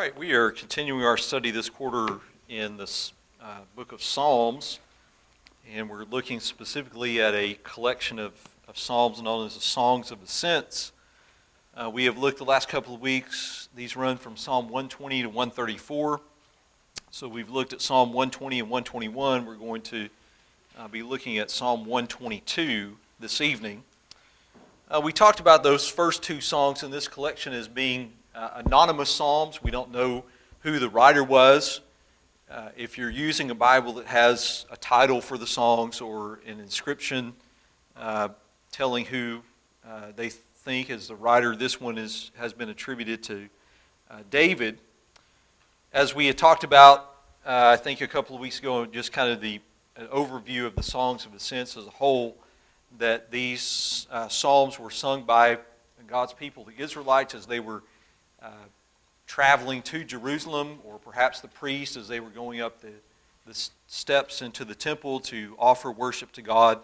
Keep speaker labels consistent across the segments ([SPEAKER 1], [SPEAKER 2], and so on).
[SPEAKER 1] right, we are continuing our study this quarter in this book of Psalms, and we're looking specifically at a collection of psalms known as the Songs of Ascents. We have looked the last couple of weeks. These run from Psalm 120 to 134. So we've looked at Psalm 120 and 121. We're going to be looking at Psalm 122 this evening. We talked about those first two songs in this collection as being anonymous psalms. We don't know who the writer was. If you're using a Bible that has a title for the songs or an inscription telling who they think is the writer, this one has been attributed to David. As we had talked about, I think a couple of weeks ago, just kind of an overview of the Songs of Ascents as a whole, that these psalms were sung by God's people, the Israelites, as they were traveling to Jerusalem, or perhaps the priests as they were going up the steps into the temple to offer worship to God.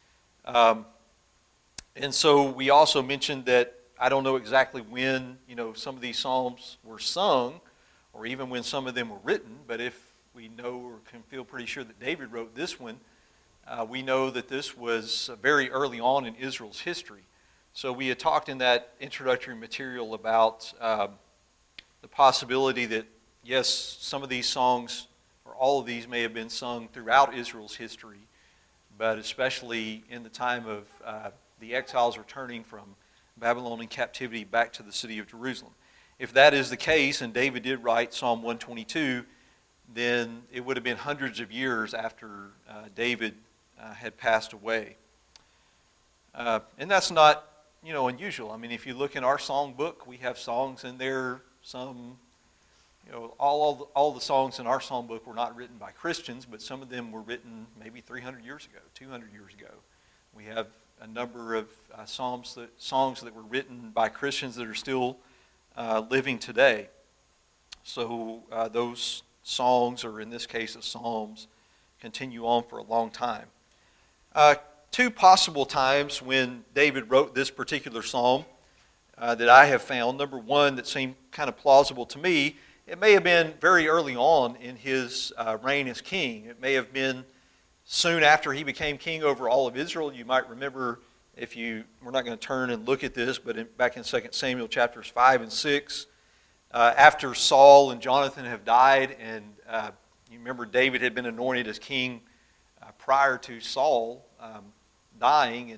[SPEAKER 1] And so we also mentioned that I don't know exactly when some of these psalms were sung, or even when some of them were written, but if we know or can feel pretty sure that David wrote this one, we know that this was very early on in Israel's history. So we had talked in that introductory material about the possibility that, yes, some of these songs, or all of these, may have been sung throughout Israel's history, but especially in the time of the exiles returning from Babylonian captivity back to the city of Jerusalem. If that is the case, and David did write Psalm 122, then it would have been hundreds of years after David had passed away. And that's not unusual. I mean, if you look in our song book, we have songs in there. Some, all the songs in our song book were not written by Christians, but some of them were written maybe 300 years ago, 200 years ago. We have a number of songs that were written by Christians that are still living today. So those songs, or in this case the psalms, continue on for a long time. Two possible times when David wrote this particular psalm that I have found. Number one, that seemed kind of plausible to me, it may have been very early on in his reign as king. It may have been soon after he became king over all of Israel. You might remember, we're not going to turn and look at this, but back in 2 Samuel chapters 5 and 6, after Saul and Jonathan have died, and you remember David had been anointed as king prior to Saul dying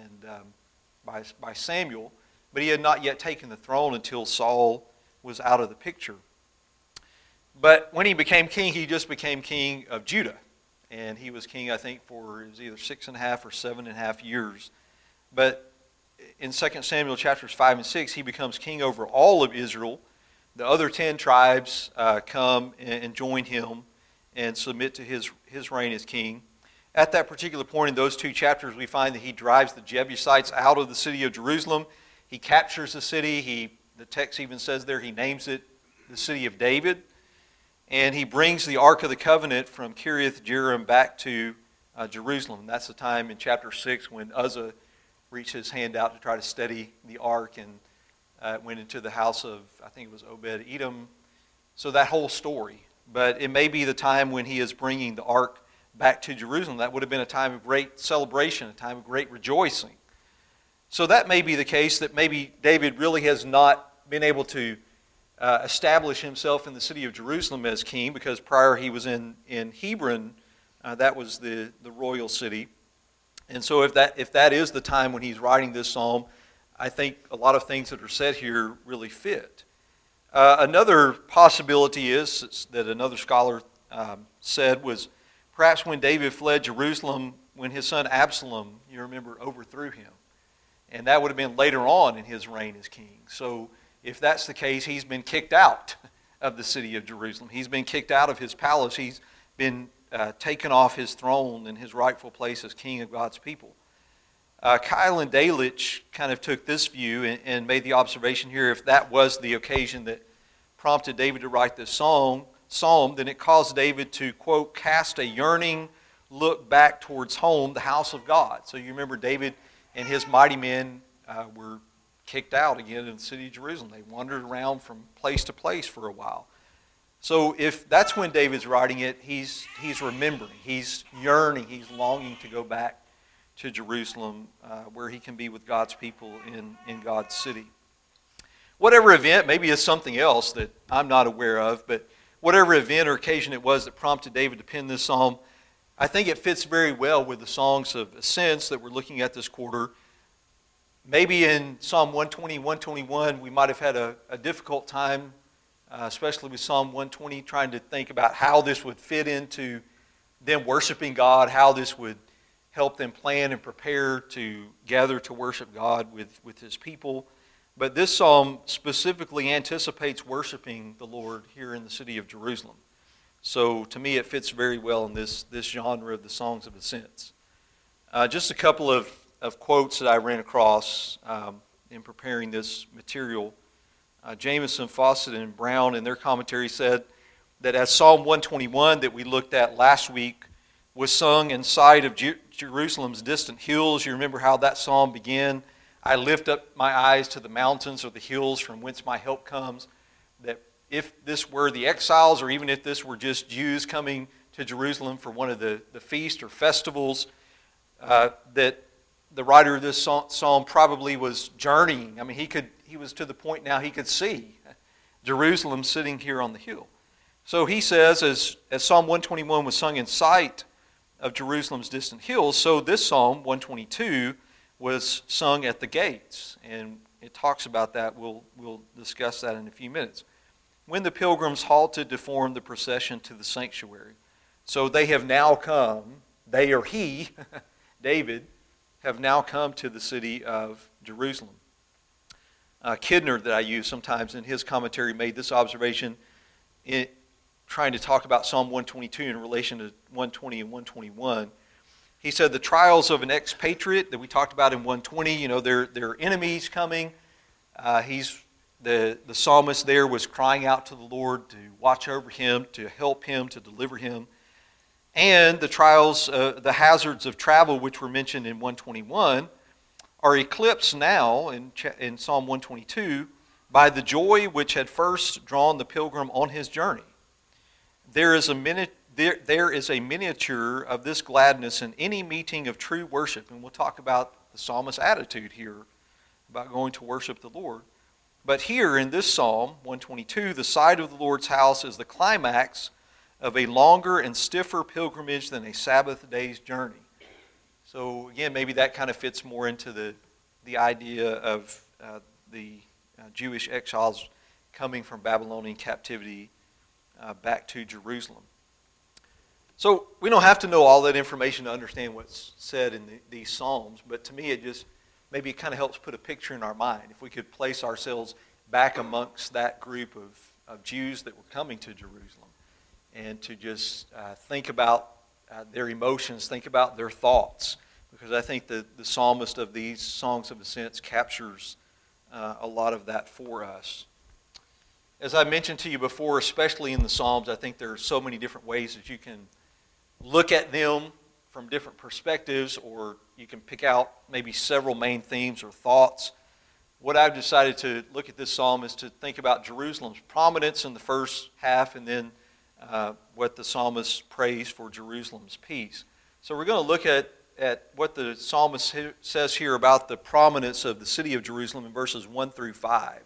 [SPEAKER 1] by Samuel, but he had not yet taken the throne until Saul was out of the picture. But when he became king, he just became king of Judah. And he was king, I think, for it was either 6.5 or 7.5 years. But in 2 Samuel chapters 5 and 6, he becomes king over all of Israel. The other 10 tribes come and join him and submit to his reign as king. At that particular point in those two chapters, we find that he drives the Jebusites out of the city of Jerusalem. He captures the city. The text even says there he names it the city of David. And he brings the Ark of the Covenant from Kiriath Jearim back to Jerusalem. That's the time in chapter 6 when Uzzah reached his hand out to try to steady the Ark and went into the house of, I think it was Obed-Edom. So that whole story. But it may be the time when he is bringing the Ark back to Jerusalem. That would have been a time of great celebration, a time of great rejoicing. So that may be the case, that maybe David really has not been able to establish himself in the city of Jerusalem as king, because prior he was in Hebron. That was the royal city. And so if that is the time when he's writing this psalm, I think a lot of things that are said here really fit. Another possibility is that another scholar said was perhaps when David fled Jerusalem, when his son Absalom, you remember, overthrew him. And that would have been later on in his reign as king. So if that's the case, he's been kicked out of the city of Jerusalem. He's been kicked out of his palace. He's been taken off his throne and his rightful place as king of God's people. Kyle and Delitzsch kind of took this view and made the observation here, if that was the occasion that prompted David to write this psalm, then it caused David to, quote, cast a yearning look back towards home, the house of God. So you remember David and his mighty men were kicked out again in the city of Jerusalem. They wandered around from place to place for a while. So if that's when David's writing it, he's remembering, he's yearning, he's longing to go back to Jerusalem where he can be with God's people in God's city. Whatever event, maybe it's something else that I'm not aware of, but whatever event or occasion it was that prompted David to pen this psalm, I think it fits very well with the songs of ascents that we're looking at this quarter. Maybe in Psalm 120, 121, we might have had a difficult time, especially with Psalm 120, trying to think about how this would fit into them worshiping God, how this would help them plan and prepare to gather to worship God with His people. But this psalm specifically anticipates worshiping the Lord here in the city of Jerusalem. So to me, it fits very well in this genre of the songs of ascents. Just a couple of quotes that I ran across in preparing this material. Jamieson, Fawcett, and Brown in their commentary said that as Psalm 121 that we looked at last week was sung in sight of Jerusalem's distant hills. You remember how that psalm began? I lift up my eyes to the mountains or the hills from whence my help comes. That if this were the exiles, or even if this were just Jews coming to Jerusalem for one of the feast or festivals, that the writer of this psalm probably was journeying. I mean, he was to the point now he could see Jerusalem sitting here on the hill. So he says, as Psalm 121 was sung in sight of Jerusalem's distant hills, so this Psalm 122 was sung at the gates, and it talks about that. We'll discuss that in a few minutes. When the pilgrims halted to form the procession to the sanctuary. So they have now come, they or he, David, have now come to the city of Jerusalem. Kidner, that I use sometimes in his commentary, made this observation in trying to talk about Psalm 122 in relation to 120 and 121. He said the trials of an expatriate that we talked about in 120, there are enemies coming. The psalmist there was crying out to the Lord to watch over him, to help him, to deliver him. And the trials, the hazards of travel, which were mentioned in 121, are eclipsed now in Psalm 122 by the joy which had first drawn the pilgrim on his journey. There is a miniature of this gladness in any meeting of true worship. And we'll talk about the psalmist's attitude here about going to worship the Lord. But here in this Psalm 122, the sight of the Lord's house is the climax of a longer and stiffer pilgrimage than a Sabbath day's journey. So again, maybe that kind of fits more into the idea of the Jewish exiles coming from Babylonian captivity back to Jerusalem. So we don't have to know all that information to understand what's said in these Psalms, but to me it just maybe it kind of helps put a picture in our mind. If we could place ourselves back amongst that group of Jews that were coming to Jerusalem and to just think about their emotions, think about their thoughts, because I think the psalmist of these songs of ascents captures a lot of that for us. As I mentioned to you before, especially in the Psalms, I think there are so many different ways that you can look at them from different perspectives, or you can pick out maybe several main themes or thoughts. What I've decided to look at this psalm is to think about Jerusalem's prominence in the first half, and then what the psalmist prays for Jerusalem's peace. So we're going to look at what the psalmist says here about the prominence of the city of Jerusalem in verses 1 through 5.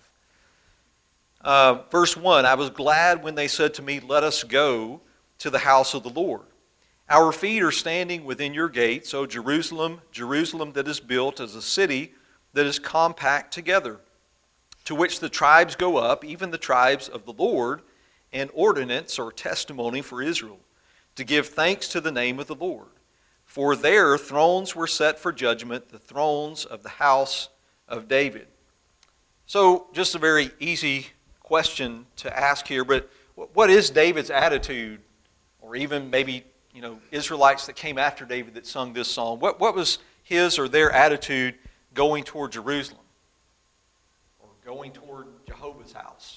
[SPEAKER 1] Verse 1, I was glad when they said to me, let us go to the house of the Lord. Our feet are standing within your gates, O Jerusalem, Jerusalem that is built as a city that is compact together, to which the tribes go up, even the tribes of the Lord, an ordinance or testimony for Israel, to give thanks to the name of the Lord. For there thrones were set for judgment, the thrones of the house of David. So just a very easy question to ask here, but what is David's attitude, or even maybe Israelites that came after David that sung this song? What was his or their attitude going toward Jerusalem or going toward Jehovah's house?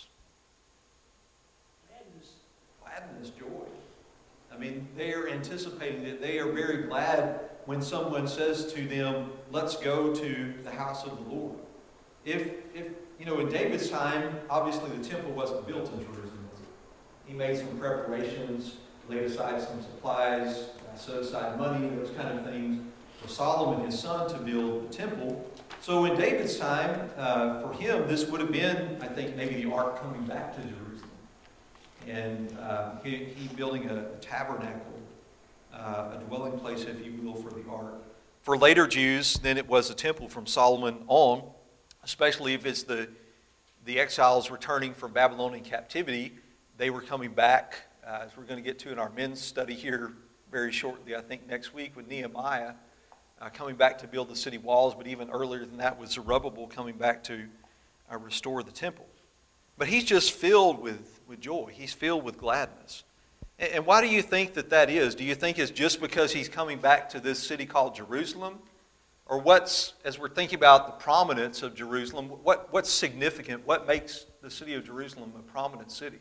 [SPEAKER 1] Gladness, joy. I mean, they are anticipating that they are very glad when someone says to them, let's go to the house of the Lord. if in David's time, obviously the temple wasn't built in Jerusalem. He made some preparations, laid aside some supplies, set aside money, those kind of things, for Solomon, his son, to build the temple. So in David's time, for him, this would have been, I think, maybe the ark coming back to Jerusalem. And he building a tabernacle, a dwelling place, if you will, for the ark. For later Jews, then it was a temple from Solomon on, especially if it's the exiles returning from Babylonian captivity. They were coming back, as we're going to get to in our men's study here very shortly, I think next week, with Nehemiah, coming back to build the city walls. But even earlier than that was Zerubbabel coming back to restore the temple. But he's just filled with joy. He's filled with gladness. And why do you think that is? Do you think it's just because he's coming back to this city called Jerusalem? Or as we're thinking about the prominence of Jerusalem, what's significant? What makes the city of Jerusalem a prominent city?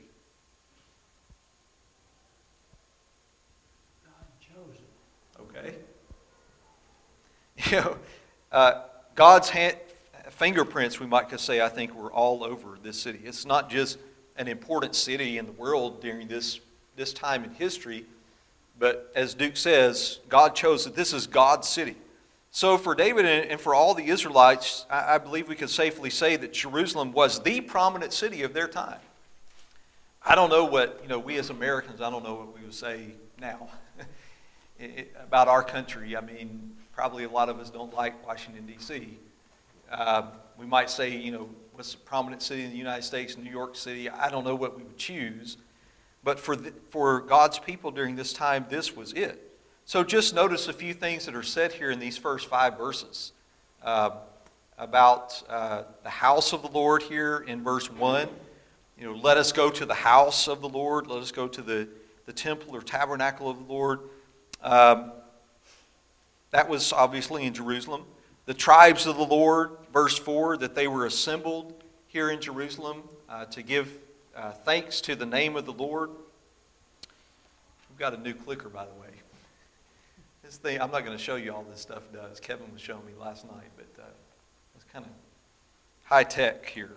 [SPEAKER 2] God chose
[SPEAKER 1] Okay.
[SPEAKER 2] it.
[SPEAKER 1] God's fingerprints, we might say, I think, were all over this city. It's not just an important city in the world during this time in history, but as Duke says, God chose it. This is God's city. So for David and for all the Israelites, I believe we could safely say that Jerusalem was the prominent city of their time. I don't know what, we as Americans, I don't know what we would say now about our country. I mean, probably a lot of us don't like Washington, D.C. We might say, what's the prominent city in the United States, New York City? I don't know what we would choose. But for God's people during this time, this was it. So just notice a few things that are said here in these first 5 verses about the house of the Lord here in verse 1. Let us go to the house of the Lord. Let us go to the temple or tabernacle of the Lord. That was obviously in Jerusalem. The tribes of the Lord, verse 4, that they were assembled here in Jerusalem to give thanks to the name of the Lord. We've got a new clicker, by the way. This thing, I'm not going to show you all this stuff does. Kevin was showing me last night, but it's kind of high tech here.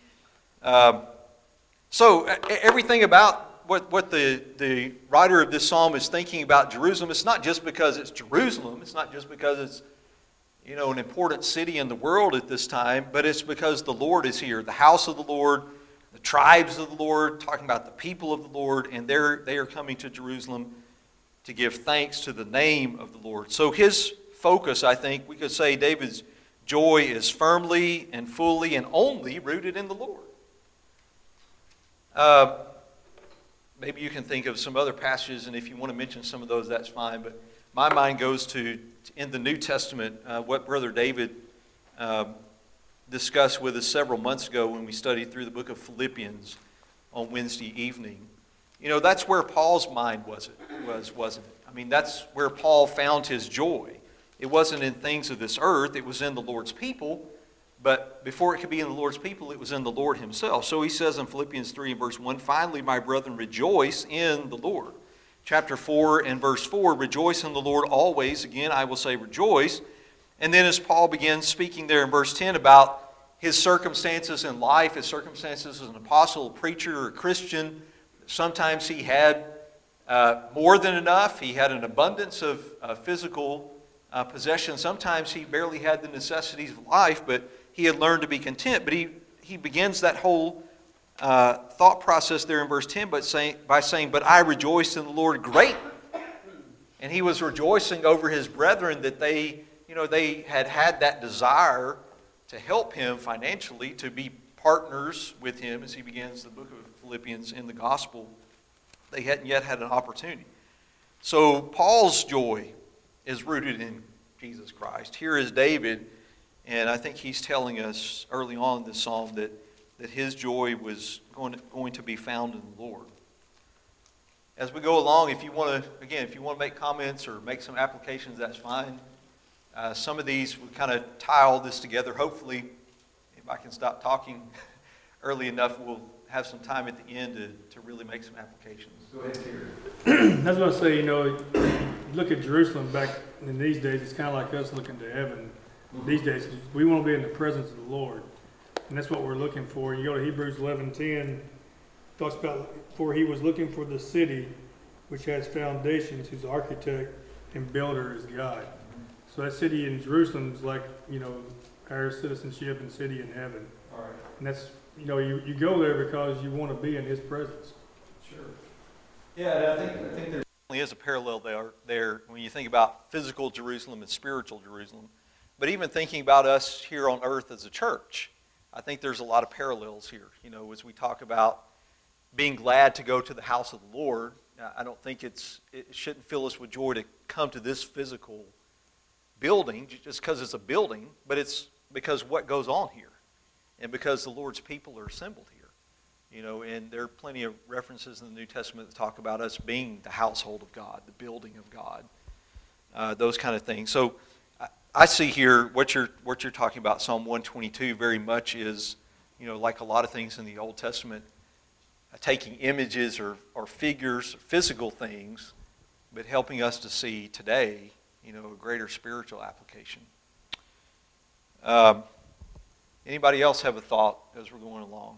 [SPEAKER 1] So everything about what the writer of this psalm is thinking about Jerusalem, it's not just because it's Jerusalem. It's not just because it's an important city in the world at this time, but it's because the Lord is here. The house of the Lord, the tribes of the Lord, talking about the people of the Lord, and they are coming to Jerusalem to give thanks to the name of the Lord. So his focus, I think, we could say David's joy is firmly and fully and only rooted in the Lord. Maybe you can think of some other passages, and if you want to mention some of those, that's fine. But my mind goes to, in the New Testament, what Brother David discussed with us several months ago when we studied through the book of Philippians on Wednesday evening. That's where Paul's mind wasn't it? I mean, that's where Paul found his joy. It wasn't in things of this earth. It was in the Lord's people. But before it could be in the Lord's people, it was in the Lord himself. So he says in Philippians 3 and verse 1, finally, my brethren, rejoice in the Lord. Chapter 4 and verse 4, rejoice in the Lord always. Again, I will say rejoice. And then as Paul begins speaking there in verse 10 about his circumstances in life, his circumstances as an apostle, a preacher, or a Christian, sometimes he had more than enough. He had an abundance of physical possessions. Sometimes he barely had the necessities of life, but he had learned to be content. But he begins that whole thought process there in verse 10 by saying, but I rejoiced in the Lord greatly. And he was rejoicing over his brethren that they had that desire to help him financially, to be partners with him as he begins the book of Philippians in the gospel. They hadn't yet had an opportunity. So Paul's joy is rooted in Jesus Christ. Here is David, and I think he's telling us early on in this psalm that his joy was going to be found in the Lord. As we go along, if you want to make comments or make some applications, that's fine. Some of these will kind of tie all this together. Hopefully, if I can stop talking early enough, we'll have some time at the end to really make some applications. Go ahead, Terry.
[SPEAKER 2] I was going to say, you look at Jerusalem back in these days, it's kind of like us looking to heaven. These days, we want to be in the presence of the Lord. And that's what we're looking for. You go to Hebrews 11:10, talks about, for he was looking for the city which has foundations, whose architect and builder is God. So that city in Jerusalem is like, our citizenship and city in heaven.
[SPEAKER 1] All right.
[SPEAKER 2] And that's, you go there because you want to be in his presence.
[SPEAKER 1] Sure. Yeah, and I think there definitely is a parallel there when you think about physical Jerusalem and spiritual Jerusalem. But even thinking about us here on earth as a church, I think there's a lot of parallels here. As we talk about being glad to go to the house of the Lord, I don't think it shouldn't fill us with joy to come to this physical building just because it's a building, but it's because what goes on here and because the Lord's people are assembled here. And there are plenty of references in the New Testament that talk about us being the household of God, the building of God, those kind of things. So I see here what you're talking about, Psalm 122, very much is, like a lot of things in the Old Testament, taking images or figures, physical things, but helping us to see today, a greater spiritual application. Anybody else have a thought as we're going along?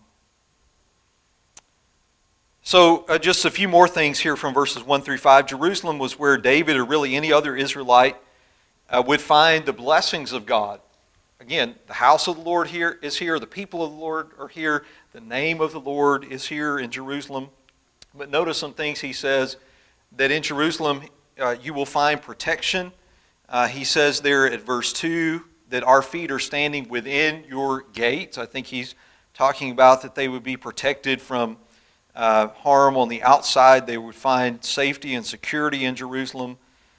[SPEAKER 1] So just a few more things here from verses 1 through 5. Jerusalem was where David, or really any other Israelite, would find the blessings of God. Again, the house of the Lord here is here. The people of the Lord are here. The name of the Lord is here in Jerusalem. But notice some things he says, that in Jerusalem you will find protection. He says there at verse 2 that our feet are standing within your gates. I think he's talking about that they would be protected from harm on the outside. They would find safety and security in Jerusalem.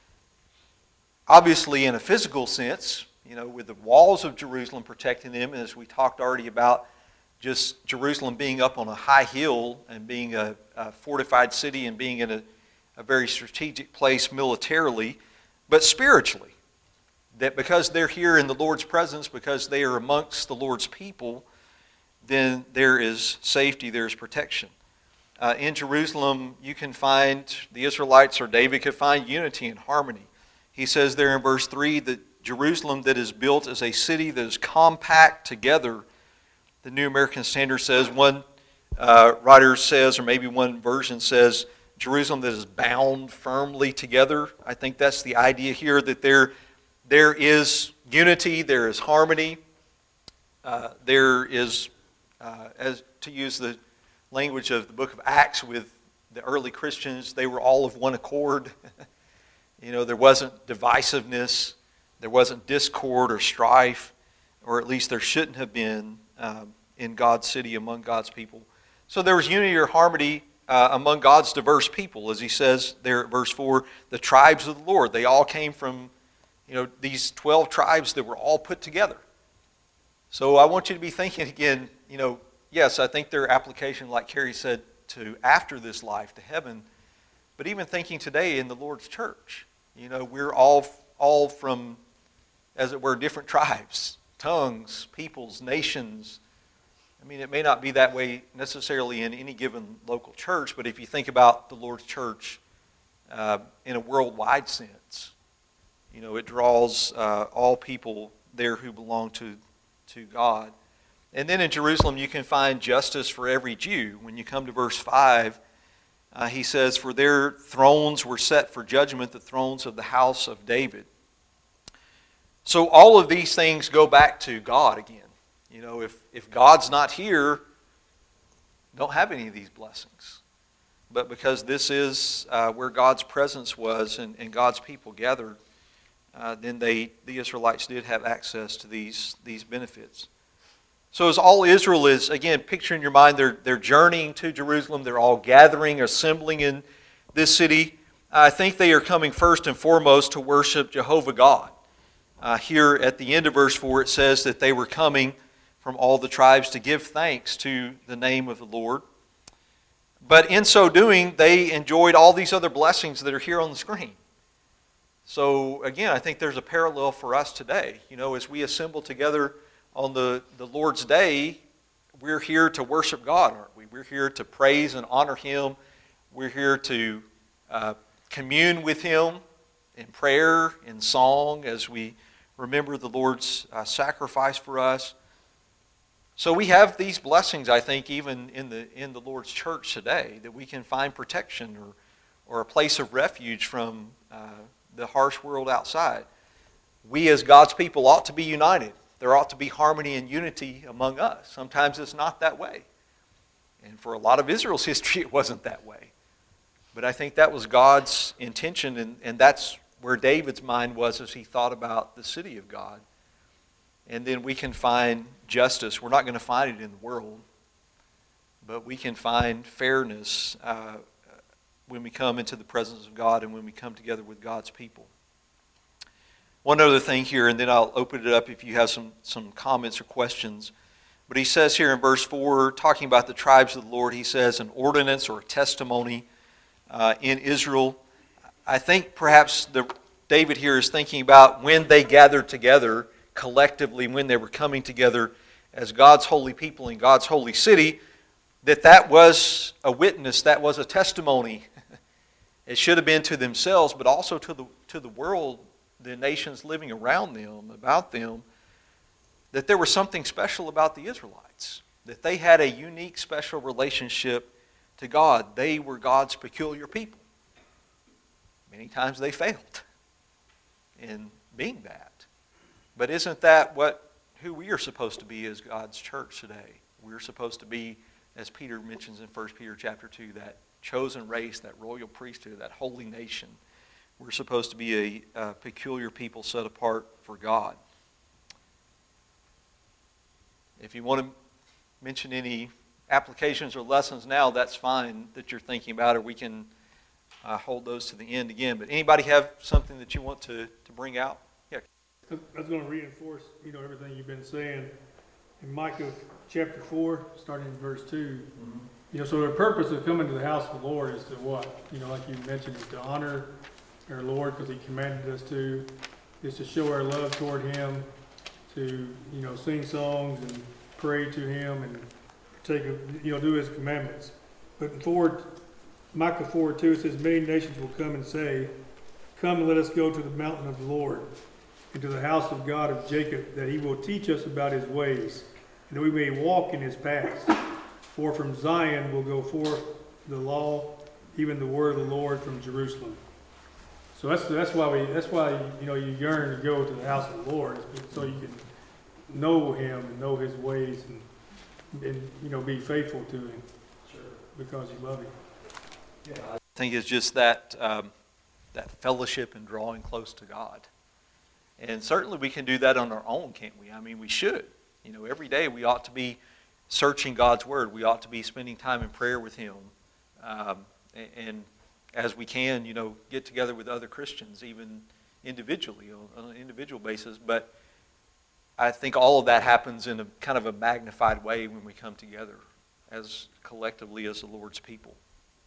[SPEAKER 1] Obviously, in a physical sense, with the walls of Jerusalem protecting them, and as we talked already about, just Jerusalem being up on a high hill and being a fortified city and being in a very strategic place militarily, but spiritually. That because they're here in the Lord's presence, because they are amongst the Lord's people, then there is safety, there is protection. In Jerusalem, you can find, the Israelites or David could find unity and harmony. He says there in verse 3 that Jerusalem that is built as a city that is compact together. The New American Standard says, one writer says, or maybe one version says, Jerusalem that is bound firmly together. I think that's the idea here, that there is unity, there is harmony, there is, as to use the language of the book of Acts with the early Christians, they were all of one accord. There wasn't divisiveness, there wasn't discord or strife, or at least there shouldn't have been in God's city among God's people. So there was unity or harmony among God's diverse people, as he says there at verse 4, the tribes of the Lord. They all came from, these 12 tribes that were all put together. So I want you to be thinking again, yes, I think there are applications, like Carrie said, to after this life, to heaven, but even thinking today in the Lord's church. We're all from, as it were, different tribes, tongues, peoples, nations. It may not be that way necessarily in any given local church, but if you think about the Lord's church in a worldwide sense, it draws all people there who belong to God. And then in Jerusalem you can find justice for every Jew. When you come to verse 5, he says, for their thrones were set for judgment, the thrones of the house of David. So all of these things go back to God again. If God's not here, don't have any of these blessings. But because this is where God's presence was and God's people gathered, then the Israelites did have access to these benefits. So as all Israel is, again, picture in your mind, they're journeying to Jerusalem. They're all gathering, assembling in this city. I think they are coming first and foremost to worship Jehovah God. Here at the end of verse 4, it says that they were coming from all the tribes to give thanks to the name of the Lord. But in so doing, they enjoyed all these other blessings that are here on the screen. So again, I think there's a parallel for us today. As we assemble together on the Lord's Day, we're here to worship God, aren't we? We're here to praise and honor Him. We're here to commune with Him in prayer, in song, as we remember the Lord's sacrifice for us. So we have these blessings, I think, even in the Lord's church today, that we can find protection or a place of refuge from the harsh world outside. We as God's people ought to be united. There ought to be harmony and unity among us. Sometimes it's not that way. And for a lot of Israel's history, it wasn't that way. But I think that was God's intention, and that's where David's mind was as he thought about the city of God. And then we can find justice. We're not going to find it in the world, but we can find fairness when we come into the presence of God and when we come together with God's people. One other thing here, and then I'll open it up if you have some comments or questions. But he says here in verse 4, talking about the tribes of the Lord, he says an ordinance or a testimony in Israel. I think perhaps David here is thinking about when they gathered together collectively, when they were coming together as God's holy people in God's holy city, that was a witness, that was a testimony. It should have been to themselves, but also to the world, the nations living around them, about them, that there was something special about the Israelites, that they had a unique, special relationship to God. They were God's peculiar people. Many times they failed in being that. But isn't that who we are supposed to be as God's church today? We're supposed to be, as Peter mentions in 1 Peter chapter 2, that chosen race, that royal priesthood, that holy nation. We're supposed to be a peculiar people set apart for God. If you want to mention any applications or lessons now, that's fine that you're thinking about, or we can hold those to the end again. But anybody have something that you want to bring out? Yeah.
[SPEAKER 2] I was going to reinforce, everything you've been saying. In Micah chapter 4, starting in verse 2, so the purpose of coming to the house of the Lord is to what? Like you mentioned, is to honor our Lord because He commanded us to, is to show our love toward Him, to, sing songs and pray to Him and do His commandments. But in Micah 4:2, it says, many nations will come and say, come and let us go to the mountain of the Lord, and to the house of God of Jacob, that He will teach us about His ways, and that we may walk in His paths. For from Zion will go forth the law, even the word of the Lord from Jerusalem. So that's why you yearn to go to the house of the Lord, so you can know Him and know His ways and be faithful to Him. Sure. Because you love Him.
[SPEAKER 1] Yeah, I think it's just that fellowship and drawing close to God. And certainly we can do that on our own, can't we? I mean, we should. Every day we ought to be searching God's Word. We ought to be spending time in prayer with Him. And as we can, get together with other Christians, even individually, on an individual basis. But I think all of that happens in a kind of a magnified way when we come together as collectively as the Lord's people.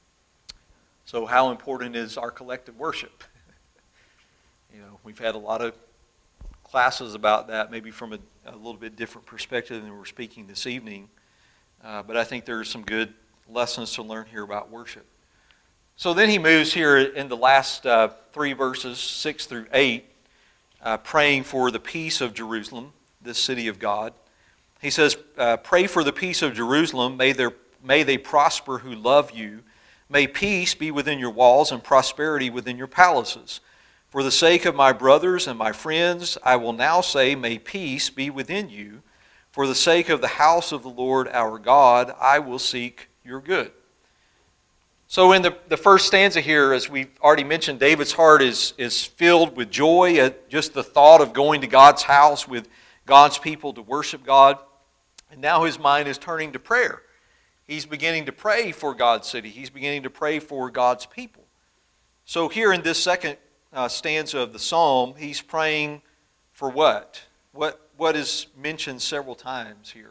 [SPEAKER 1] So how important is our collective worship? We've had a lot of classes about that, maybe from a little bit different perspective than we're speaking this evening. But I think there are some good lessons to learn here about worship. So then he moves here in the last 3 verses, 6 through 8, praying for the peace of Jerusalem, this city of God. He says, pray for the peace of Jerusalem. May they prosper who love you. May peace be within your walls and prosperity within your palaces. For the sake of my brothers and my friends, I will now say, may peace be within you. For the sake of the house of the Lord our God, I will seek your good. So in the first stanza here, as we've already mentioned, David's heart is filled with joy at just the thought of going to God's house with God's people to worship God. And now his mind is turning to prayer. He's beginning to pray for God's city. He's beginning to pray for God's people. So here in this second stanza of the psalm, he's praying for what? What is mentioned several times here?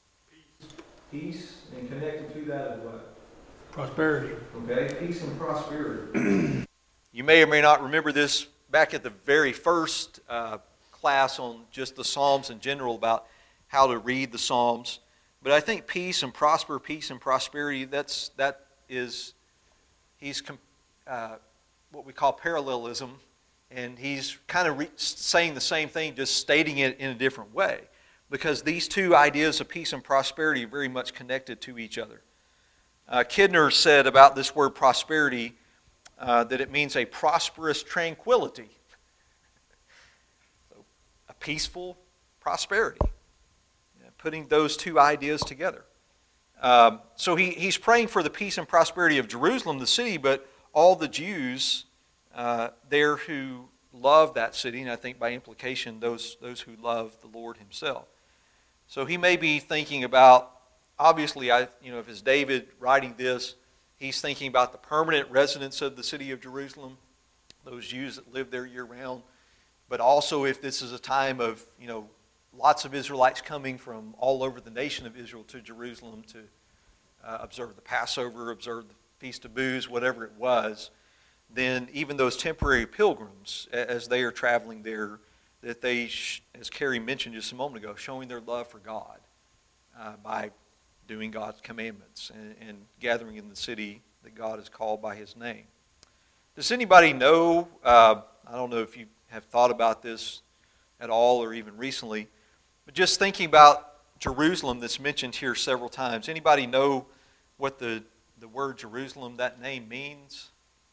[SPEAKER 1] Peace, and connected to that is what?
[SPEAKER 2] Prosperity.
[SPEAKER 1] Okay, peace and prosperity. You may or may not remember this back at the very first class on just the Psalms in general about how to read the Psalms. But I think peace and prosperity, he's what we call parallelism, and he's kind of saying the same thing, just stating it in a different way. because these two ideas of peace and prosperity are very much connected to each other. Kidner said about this word prosperity that it means a prosperous tranquility. So, a peaceful prosperity. Putting those two ideas together. So he's praying for the peace and prosperity of Jerusalem, the city, but all the Jews there who love that city, and I think by implication those who love the Lord himself. So he may be thinking about, obviously, if it's David writing this, he's thinking about the permanent residents of the city of Jerusalem, those Jews that live there year-round, but also if this is a time of, lots of Israelites coming from all over the nation of Israel to Jerusalem to observe the Passover, observe the Feast of Booths, whatever it was, then even those temporary pilgrims, as they are traveling there, that they, as Carrie mentioned just a moment ago, showing their love for God by doing God's commandments and gathering in the city that God has called by his name. Does anybody know, I don't know if you have thought about this at all or even recently, but just thinking about Jerusalem that's mentioned here several times, anybody know what the word Jerusalem, that name means?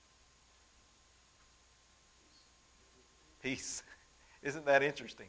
[SPEAKER 1] Peace. Isn't that interesting?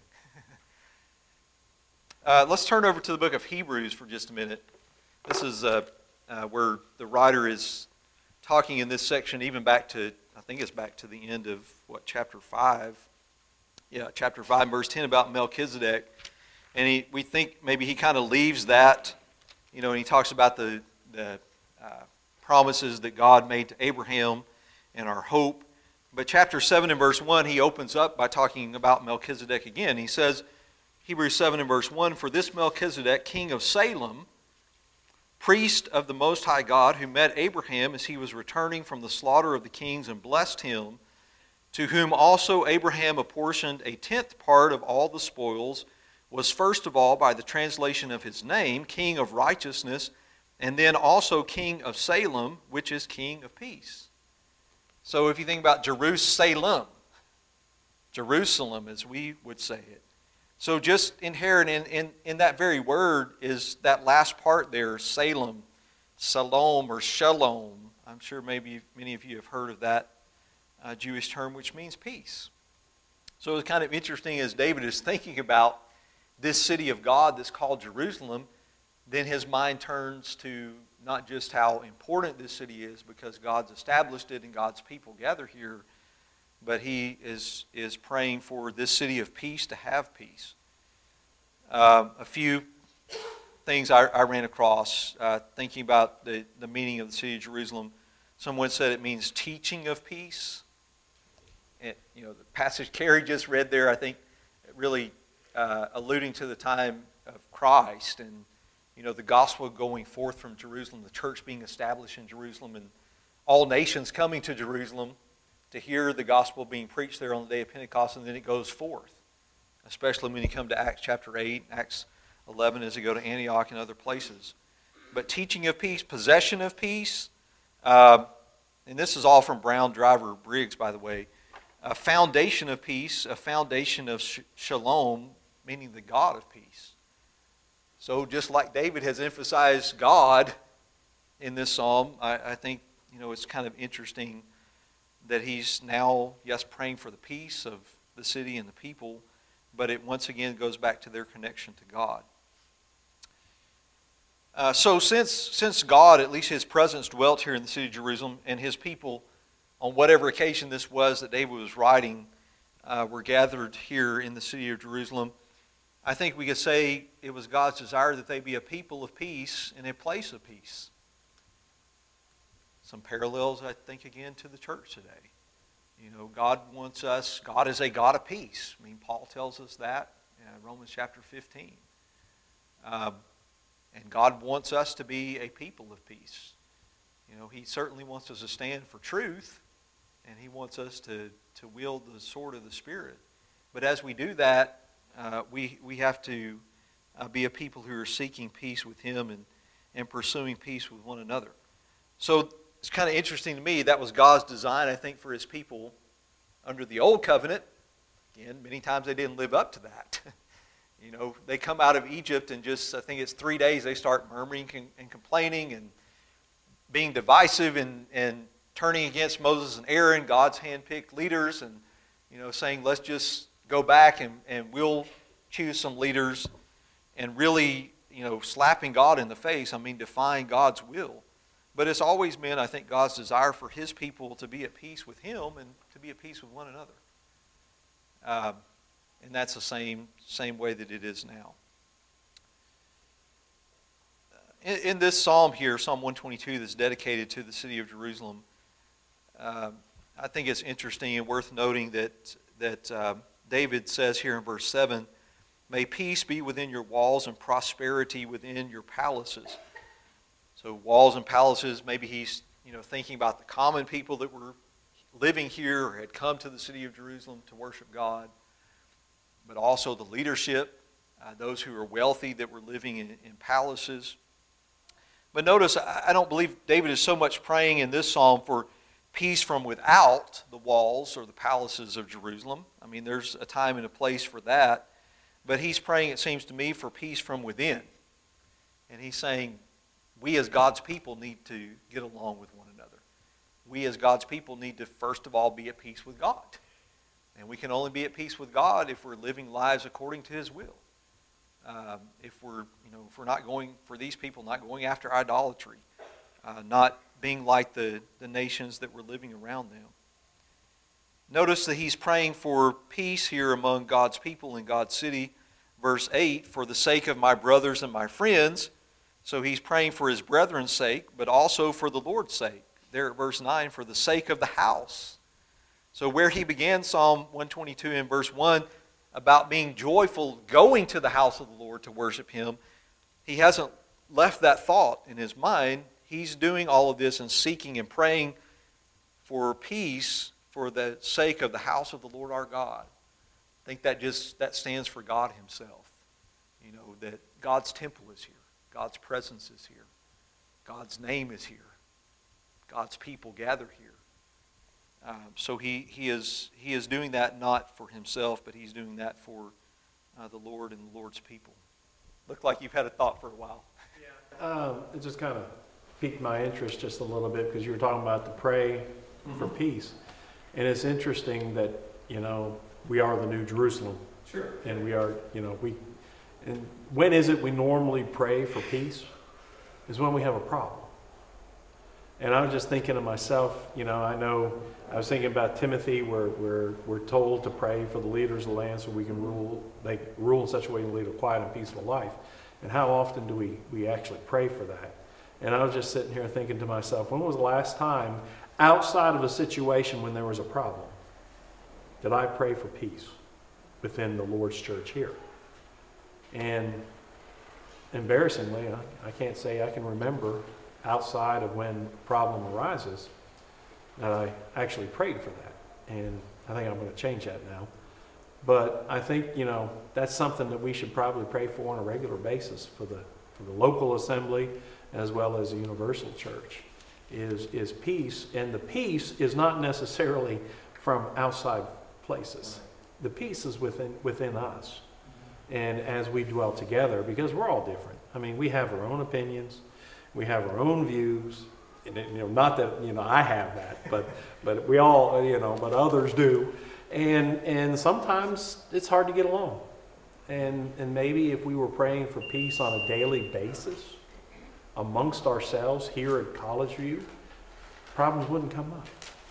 [SPEAKER 1] Let's turn over to the book of Hebrews for just a minute. This is where the writer is talking in this section even back to, I think it's back to the end of, chapter 5. Yeah, chapter 5, verse 10 about Melchizedek. And we think maybe he kind of leaves that, and he talks about the promises that God made to Abraham and our hope. But chapter 7 and verse 1, he opens up by talking about Melchizedek again. He says, Hebrews 7 and verse 1, "For this Melchizedek, king of Salem, priest of the Most High God, who met Abraham as he was returning from the slaughter of the kings and blessed him, to whom also Abraham apportioned a 10th part of all the spoils, was first of all, by the translation of his name, King of Righteousness, and then also King of Salem, which is King of Peace." So if you think about Jerusalem, as we would say it. So just inherent in that very word is that last part there, Salem, Salom, or Shalom. I'm sure maybe many of you have heard of that Jewish term, which means peace. So it's kind of interesting as David is thinking about this city of God that's called Jerusalem, then his mind turns to not just how important this city is because God's established it and God's people gather here, but he is praying for this city of peace to have peace. A few things I ran across thinking about the meaning of the city of Jerusalem. Someone said it means teaching of peace. The passage Carrie just read there, I think, really alluding to the time of Christ and the gospel going forth from Jerusalem, the church being established in Jerusalem, and all nations coming to Jerusalem to hear the gospel being preached there on the day of Pentecost, and then it goes forth, especially when you come to Acts chapter 8, Acts 11, as you go to Antioch and other places. But teaching of peace, possession of peace, and this is all from Brown Driver Briggs, by the way, a foundation of peace, a foundation of shalom, meaning the God of peace. So just like David has emphasized God in this psalm, I think it's kind of interesting that he's now, yes, praying for the peace of the city and the people, but it once again goes back to their connection to God. So since God, at least his presence, dwelt here in the city of Jerusalem, and his people, on whatever occasion this was that David was writing, were gathered here in the city of Jerusalem, I think we could say it was God's desire that they be a people of peace in a place of peace. Some parallels, I think, again, to the church today. God wants us, God is a God of peace. Paul tells us that in Romans chapter 15. And God wants us to be a people of peace. He certainly wants us to stand for truth, and he wants us to wield the sword of the Spirit. But as we do that, we have to be a people who are seeking peace with him and pursuing peace with one another. So it's kind of interesting to me, that was God's design, I think, for his people under the old covenant. Again, many times they didn't live up to that. You know, they come out of Egypt and just, I think it's 3 days, they start murmuring and complaining and being divisive and turning against Moses and Aaron, God's hand-picked leaders, and, you know, saying, let's just go back and we'll choose some leaders, and really, you know, slapping God in the face, I mean, defying God's will. But it's always been, I think, God's desire for His people to be at peace with Him and to be at peace with one another. And that's the same way that it is now. In this psalm here, Psalm 122, that's dedicated to the city of Jerusalem, I think it's interesting and worth noting that David says here in verse 7, "May peace be within your walls and prosperity within your palaces." So walls and palaces, maybe he's, you know, thinking about the common people that were living here or had come to the city of Jerusalem to worship God, but also the leadership, those who were wealthy that were living in palaces. But notice, I don't believe David is so much praying in this psalm for peace from without the walls or the palaces of Jerusalem. I mean, there's a time and a place for that. But he's praying, it seems to me, for peace from within. And he's saying, we as God's people need to get along with one another. We as God's people need to, first of all, be at peace with God. And we can only be at peace with God if we're living lives according to His will. If we're not going, for these people, not going after idolatry, not being like the nations that were living around them. Notice that he's praying for peace here among God's people in God's city. Verse 8, "For the sake of my brothers and my friends." So he's praying for his brethren's sake, but also for the Lord's sake. There at verse 9, "For the sake of the house." So where he began Psalm 122 in verse 1 about being joyful, going to the house of the Lord to worship Him, he hasn't left that thought in his mind. He's doing all of this and seeking and praying for peace for the sake of the house of the Lord our God. I think that stands for God Himself. You know, that God's temple is here. God's presence is here. God's name is here. God's people gather here. So he is doing that not for himself, but he's doing that for the Lord and the Lord's people. Looked like you've had a thought for a while.
[SPEAKER 3] Yeah. It just kind of piqued my interest just a little bit because you were talking about to pray for peace. And it's interesting that, you know, we are the New Jerusalem.
[SPEAKER 1] Sure.
[SPEAKER 3] And we are, you know, and when is it we normally pray for peace? Is when we have a problem. And I was just thinking to myself, you know, I was thinking about Timothy where we're told to pray for the leaders of the land so we can rule in such a way to lead a quiet and peaceful life. And how often do we actually pray for that? And I was just sitting here thinking to myself, when was the last time, outside of a situation when there was a problem, did I pray for peace within the Lord's church here? And embarrassingly, I can't say I can remember outside of when a problem arises that I actually prayed for that. And I think I'm going to change that now. But I think, you know, that's something that we should probably pray for on a regular basis for the local assembly as well as the universal church is peace. And the peace is not necessarily from outside places. The peace is within us. And as we dwell together, because we're all different. I mean, we have our own opinions. We have our own views. And, you know, not that, you know, I have that, but we all, you know, but others do. And sometimes it's hard to get along. And maybe if we were praying for peace on a daily basis amongst ourselves here at College View, problems wouldn't come up.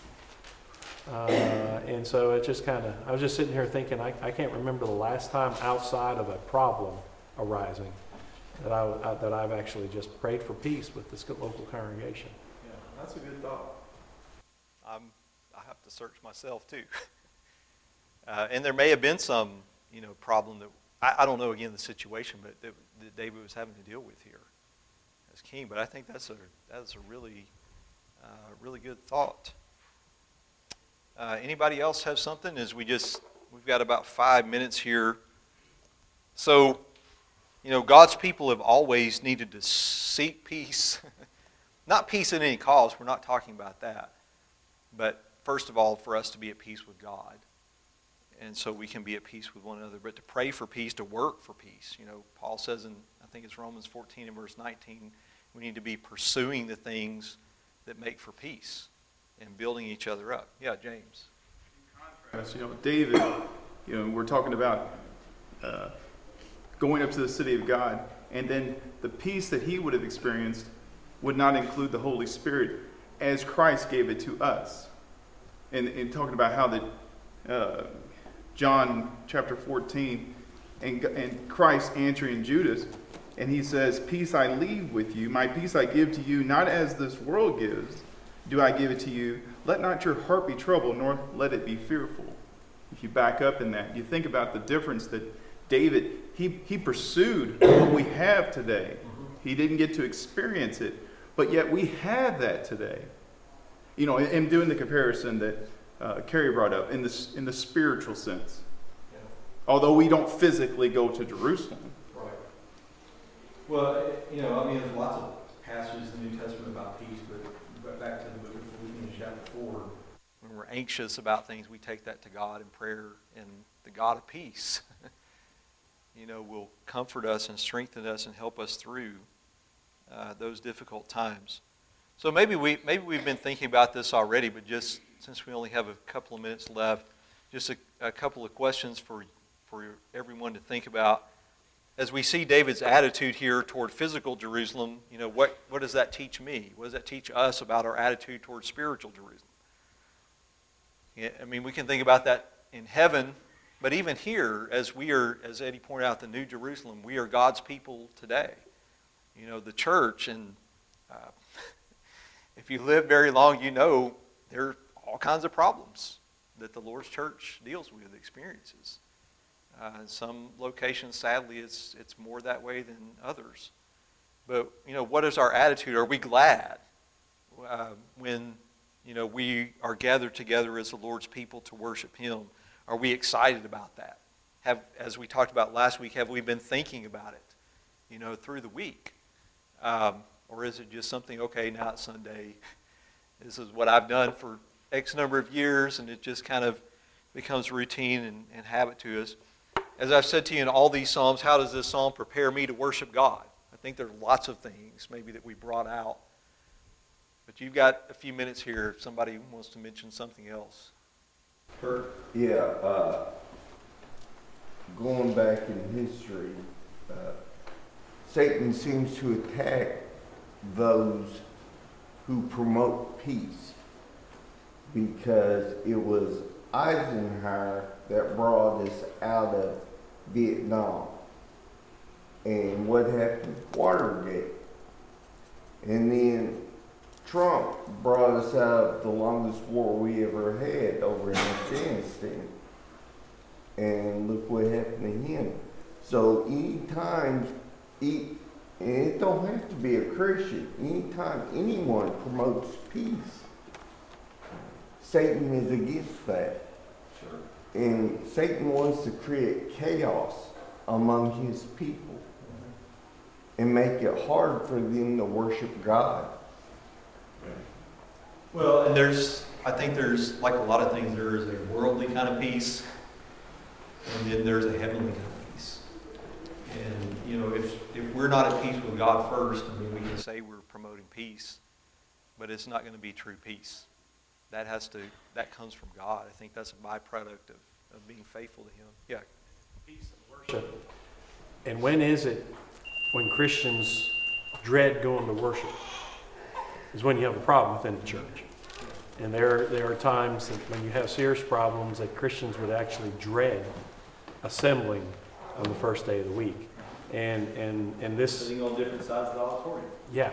[SPEAKER 3] And so it just kind of, I was just sitting here thinking, I can't remember the last time outside of a problem arising that I've actually just prayed for peace with this local congregation.
[SPEAKER 1] Yeah, that's a good thought. I have to search myself too. And there may have been some, you know, problem that, I don't know again the situation, but that David was having to deal with here as king. But I think that's a really, really good thought. Anybody else have something? We've got about 5 minutes here. So, you know, God's people have always needed to seek peace. Not peace at any cost, we're not talking about that. But first of all, for us to be at peace with God. and so we can be at peace with one another. But to pray for peace, to work for peace. Paul says in, I think it's Romans 14 and verse 19, we need to be pursuing the things that make for peace and building each other up. Yeah, James.
[SPEAKER 4] Yes, David, we're talking about going up to the city of God, and then the peace that he would have experienced would not include the Holy Spirit as Christ gave it to us. And talking about how that John chapter 14, and Christ answering Judas, and he says, "Peace I leave with you, my peace I give to you, not as this world gives, do I give it to you. Let not your heart be troubled, nor let it be fearful." If you back up in that, you think about the difference that David, he pursued what we have today. He didn't get to experience it, but yet we have that today. And doing the comparison that Carrie brought up in the spiritual sense.
[SPEAKER 3] Yeah.
[SPEAKER 4] Although we don't physically go to Jerusalem.
[SPEAKER 3] Right. Well, there's lots of passages in the New Testament about peace, but back to the book of Philippians chapter 4.
[SPEAKER 1] When we're anxious about things, we take that to God in prayer, and the God of peace, will comfort us and strengthen us and help us through those difficult times. So maybe we've been thinking about this already, but just since we only have a couple of minutes left, just a couple of questions for everyone to think about. As we see David's attitude here toward physical Jerusalem, what does that teach me? What does that teach us about our attitude toward spiritual Jerusalem? We can think about that in heaven, but even here, as Eddie pointed out, the New Jerusalem, we are God's people today. The church, and if you live very long, there are all kinds of problems that the Lord's church deals with, experiences. In some locations, sadly, it's more that way than others. But, what is our attitude? Are we glad when, we are gathered together as the Lord's people to worship Him? Are we excited about that? As we talked about last week, have we been thinking about it, through the week? Or is it just something, okay, now it's Sunday. This is what I've done for X number of years, and it just kind of becomes routine and habit to us. As I've said to you in all these Psalms, how does this Psalm prepare me to worship God? I think there are lots of things maybe that we brought out. But you've got a few minutes here if somebody wants to mention something else. Kurt?
[SPEAKER 5] Yeah, going back in history, Satan seems to attack those who promote peace, because it was Eisenhower that brought us out of Vietnam. And what happened? Watergate. And then Trump brought us out of the longest war we ever had over in Afghanistan. And look what happened to him. So anytime, and it don't have to be a Christian, anytime anyone promotes peace, Satan is against that.
[SPEAKER 3] Sure.
[SPEAKER 5] And Satan wants to create chaos among his people and make it hard for them to worship God.
[SPEAKER 1] Well, and I think there's, like a lot of things, there is a worldly kind of peace, and then there's a heavenly kind of peace. And, if we're not at peace with God first, we can say we're promoting peace, but it's not going to be true peace. That comes from God. I think that's a byproduct of being faithful to Him. Yeah.
[SPEAKER 3] Peace and worship. And when is it when Christians dread going to worship? Is when you have a problem within the church. And there are times that when you have serious problems that Christians would actually dread assembling on the first day of the week. And this
[SPEAKER 6] sitting on different sides of the auditorium.
[SPEAKER 3] Yeah.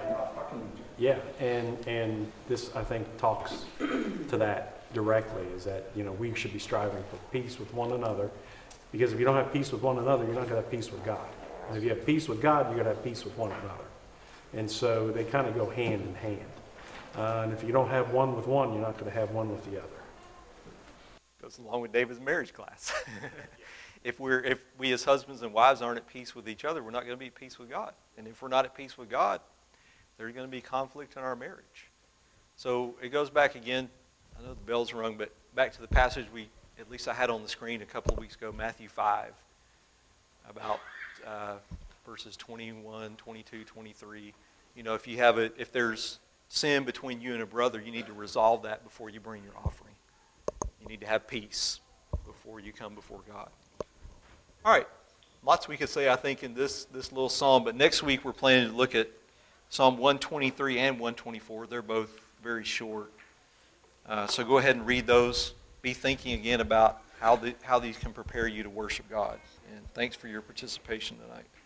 [SPEAKER 3] And this, I think, talks to that directly, is that, we should be striving for peace with one another, because if you don't have peace with one another, you're not going to have peace with God. And if you have peace with God, you're going to have peace with one another. And so they kind of go hand in hand. And if you don't have one with one, you're not going to have one with the other.
[SPEAKER 1] Goes along with David's marriage class. If we as husbands and wives aren't at peace with each other, we're not going to be at peace with God. And if we're not at peace with God, there's going to be conflict in our marriage. So it goes back again, I know the bell's rung, but back to the passage we at least I had on the screen a couple of weeks ago, Matthew 5, about verses 21, 22, 23. You know, if there's sin between you and a brother, you need to resolve that before you bring your offering. You need to have peace before you come before God. All right. Lots we could say, I think, in this little psalm, but next week we're planning to look at Psalm 123 and 124. They're both very short. So go ahead and read those. Be thinking again about how these can prepare you to worship God. And thanks for your participation tonight.